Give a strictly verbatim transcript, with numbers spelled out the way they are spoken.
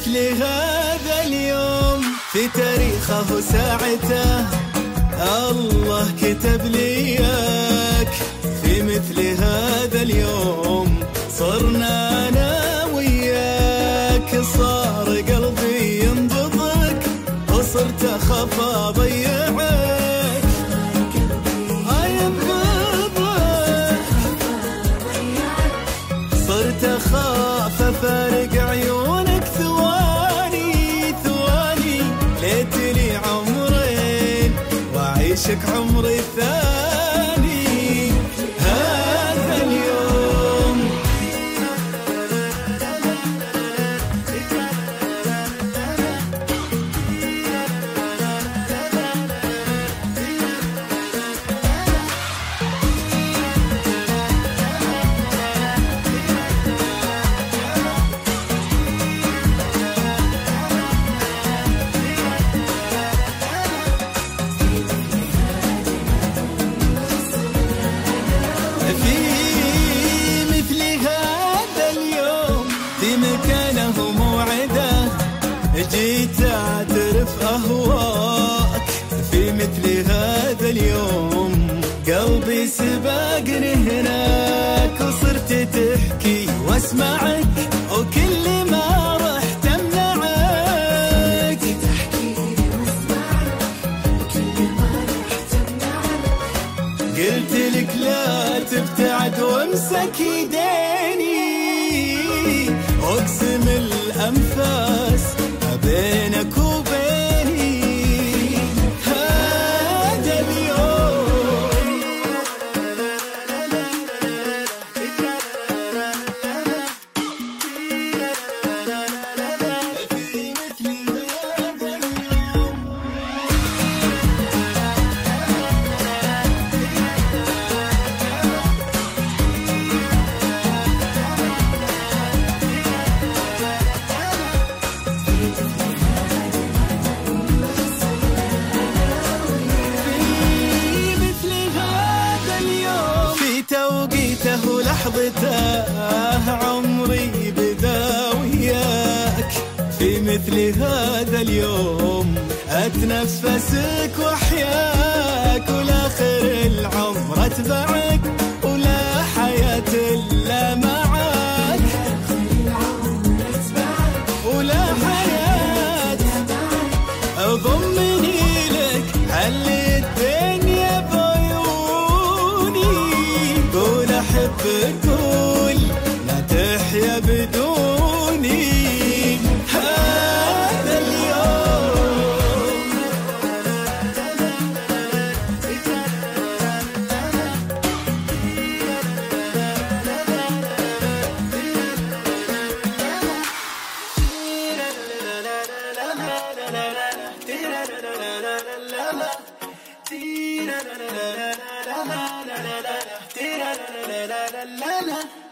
مثل هذا اليوم في تاريخه ساعته الله كتب لي إياك. في مثل هذا اليوم صرنا أنا وياك، صار قلبي ينبضك وصرت أخاف أضيعك. صرت أخاف أفارق عيونك ثواني ثواني، ليتلي عمرين وأعيشك عمري الثاني هذا اليوم. في مكانه موعده جيت أعترف أهواك. في مثل هذا اليوم قلبي سباقني هناك، وصرت تحكي واسمعك وكل ما رحت أمنعك. قلت لك لا تبتعد وامسك يديني، واقسم الأنفاس بينك وبيني هذا اليوم. في مثل هذا اليوم توقيته لحظته عمري بدا وياك. في مثل هذا اليوم أتنفسك وأحياك، والآخر العمر أتبعك ولا حياة إلا معك. ولا حياة أضمني لك حلي الدنيا بعيوني. قول أحبك قول لا تحيا بدوني هذا اليوم. la la la la la